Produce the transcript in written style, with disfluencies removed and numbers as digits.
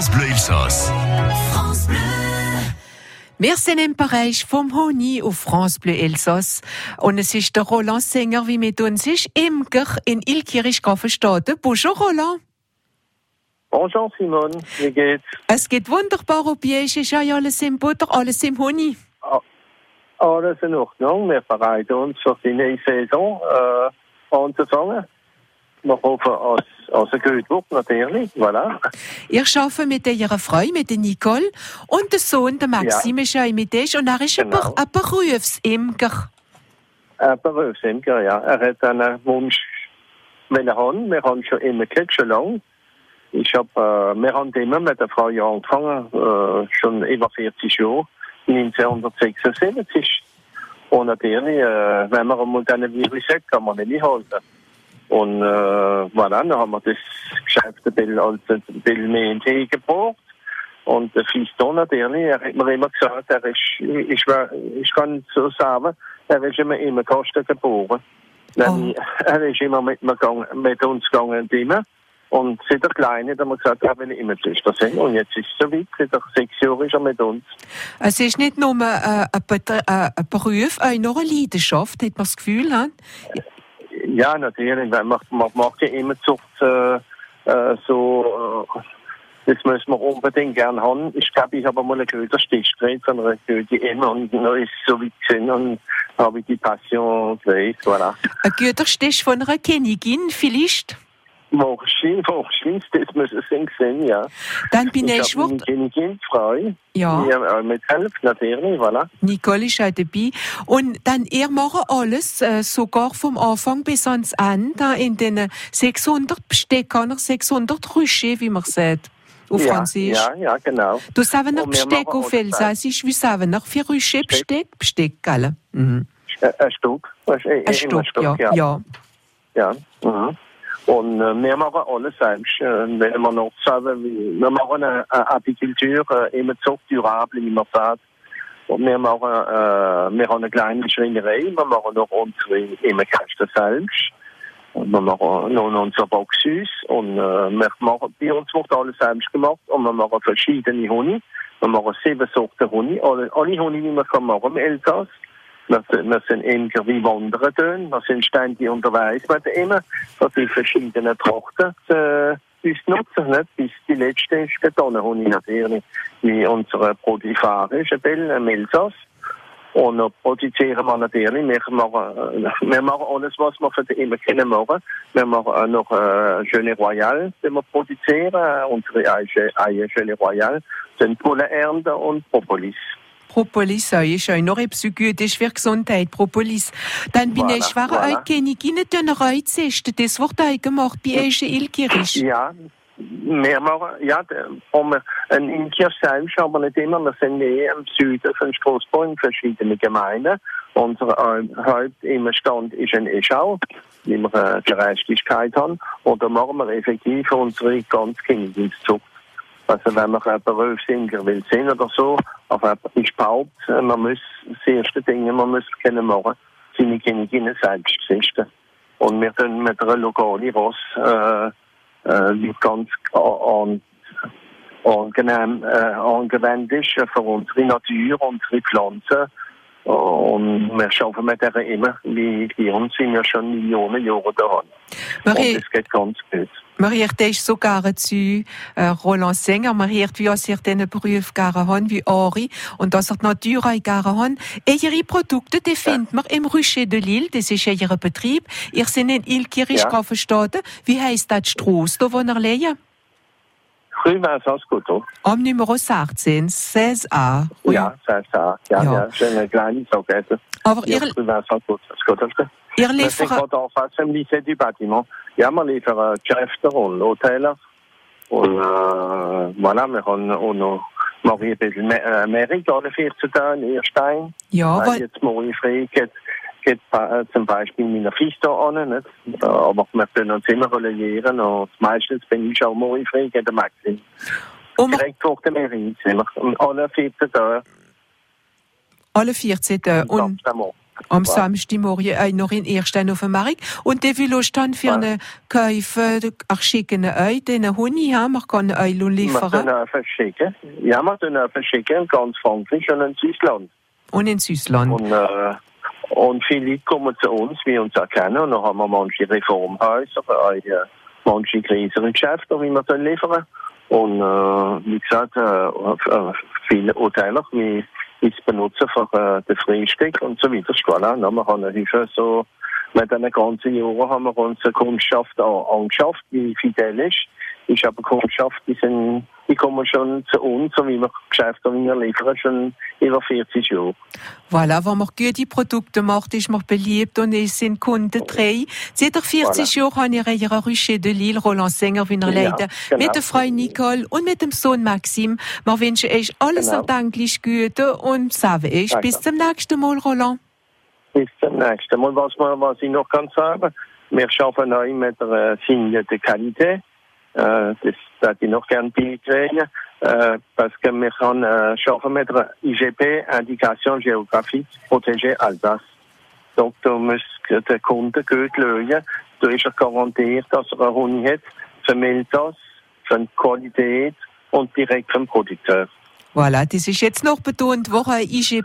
France Bleu Elsass. France Bleu. Wir sind im Bereich vom Honig auf France Bleu Elsass. Und es ist der Roland Sänger, wie mit uns ist, Imker in Ilkirch-Grafenstaden. Bonjour Roland. Bonjour Simone, wie geht's? Es geht wunderbar, ob ihr ist ja alles im Butter, alles im Honig. Alles in Ordnung, wir bereiten uns für die neue Saison anzufangen. Wir hoffen, als es gut wird, natürlich, voilà. Ihr arbeitet mit ihrer Frau, mit der Nicole, und der Sohn, der Maxim, ist ja mit euch, und er ist Genau. ein Berufsimker. Ein Berufsimker, ja. Er hat einen Wunsch, wenn er hat. Wir haben schon immer gehabt, schon lange. Wir haben immer mit der Frau angefangen, schon über 40 Jahre, 1976. Und natürlich, wenn man einmal dann wirklich sagt, kann man nicht halten. Und voilà, dann haben wir das Geschäft ein bisschen mehr entgegengebracht. Und der Fiston natürlich, er hat mir immer gesagt, ich kann so sagen, er ist immer Kosten geboren. Er ist immer mit uns gegangen immer. Und seit der Kleine hat er gesagt, er will immer Töchter sein. Und jetzt ist es soweit, seit 6 Jahren ist er mit uns. Es ist nicht nur ein Beruf, auch noch eine Leidenschaft, hat man das Gefühl, he? Ja, natürlich. Man macht ja immer Zucht das müssen wir unbedingt gerne haben. Ich glaube, ich habe mal einen guten Stich gekriegt von einer guten Emma und noch ist es so weit gesehen und habe ich die Passion gekriegt, voilà. Ein guter Stich von einer Königin, vielleicht? Wahrscheinlich, das muss es sehen, ja. Dann bin ich eine Königin, Frau. Ja. Die mithelfen, natürlich, voilà. Nicole ist auch dabei. Und dann, ihr macht alles, sogar vom Anfang bis ans Ende, da in den 600 Besteckern, 600 Rüsche, wie man sagt, auf Französisch. Ja, genau. Du sagst noch Besteck auf Elsassisch, wie sagen noch für Rüsche Besteck, gell? Mhm. Ein Stück. Ein Stück, ja. Ja, mhm. Und wir machen alles selbst. Wenn wir noch sagen, wir machen eine Apikultur immer so durabel, wie man sagt. Und wir haben eine kleine Schreinerei, wir machen noch unsere Immerkästen selbst. Und wir machen noch unser Boxhäus. Und bei uns wird alles selbst gemacht. Und wir machen verschiedene Honig. Wir machen 7 Sorten Honig. Alle Honig, die man kann machen im Elsass. Wir sind Imker wie Wanderer tun. Wir sind ständig unterwegs mit immer, dass die verschiedenen Trachten uns nutzen. Nicht? Bis die letzte ist Betonhonig natürlich, wie unsere Produfarische Bell im Elsass. Und noch produzieren wir natürlich. Wir machen alles, was wir für die immer können machen. Wir machen noch Gelee Royal, die wir produzieren, unsere eigene Gelee Royal, sind Pollenernte und Propolis. Propolis, ist ja noch etwas Gutes für Gesundheit, Propolis. Dann bin ich auch Königin, die Reizeste. Das wird auch gemacht bei euch in Ilkirch. Ja, wir machen, in Ilkirch selbst, aber nicht immer. Wir sind mehr im Süden von Straßburg in verschiedenen Gemeinden. Unser Hauptstand ist in Eschau, wie wir Gerechtigkeit haben. Und da machen wir effektiv unsere ganz Königinszucht. Also wenn man einen Berufsimker will sehen oder so, aber ich behaupte, man muss das erste Ding, man muss können machen, seine Königinnen selbst züchten. Und wir tun mit einer lokalen Ross ganz angenehm angewendet ist für unsere Natur, unsere Pflanzen. Und wir arbeiten mit der immer, wie bei uns sind wir schon Millionen Jahre da. Und es geht ganz gut. Man hört dich sogar zu Roland Sänger, man hört, wie er diesen Beruf gerne hat, wie Ari, und dass er die Natur auch gerne hat. Ihre Produkte, die findet man im Rucher de Lille, das ist ja Ihr Betrieb. Ihr seid in Ilkirch-Grafenstaden. Wie heisst das Strasse, da wo ihr lebt? Rue Vincent-Scotto. Am Nummer 16, 16a. Ja, 16a. Ja, schon eine kleine Sackette. Aber ihr liefert... C'est quand on face au lycée du bâtiment. Ja, wir liefern Geschäfte und Hotels. Und voilà, wir haben auch noch ein bisschen Merit alle 14 Tage in Irstein. Ja, weil... Jetzt morgen frei geht zum Beispiel meiner Fisto an, nicht? Aber wir können uns immer relaieren und meistens bin ich auch morgen frei, geht der Maxim. Direkt vor der Merit sind wir alle 14 Tage. Alle 14 Tage. Und Am Samstagmorgen noch in Erstein auf dem Markt. Und der will auch dann für eine Käufe schicken euch, den Honig haben, wir können euch liefern. Wir können verschicken. Ja, wir können verschicken, ganz Frankreich und in Süßland. Und in Süßland. Und viele kommen zu uns, wie uns erkennen. Und dann haben wir manche Reformhäuser, manche größere Geschäfte, wie wir dann liefern. Und wie gesagt, viele Hoteller, wie es benutzen für den Frühstück und so weiter. Voilà. Wir haben eine Hilfe so, mit den ganzen Jahren haben wir unsere Kundschaft angeschafft, die fidel ist. Ist aber Kundschaft, die kommen schon zu uns, so wie wir Geschäfte liefern, schon über 40 Jahre. Voilà, wenn man gute Produkte macht, ist man beliebt und es sind Kunden treu. Seit 40 Jahren habe ich ihre Ruche de Lille, Roland Sänger, wie er leiten, mit der Frau Nicole und mit dem Sohn Maxim. Wir wünschen euch alles erdenklich Gute und sagen euch bis zum nächsten Mal, Roland. Bis zum nächsten Mal. Was ich noch kann sagen, wir arbeiten neu mit der Signe de Qualité. Das würde ich noch gerne beikriegen, parce que wir arbeiten mit der IGP, Indication Géographique Protégée Alsace. Donc, da muss der Kunde gut schauen. Da ist garantiert, dass einen Honig hat, für Milchtasse, für die Qualität und direkt vom Produkteur. Voilà, das ist jetzt noch betont, wo IGP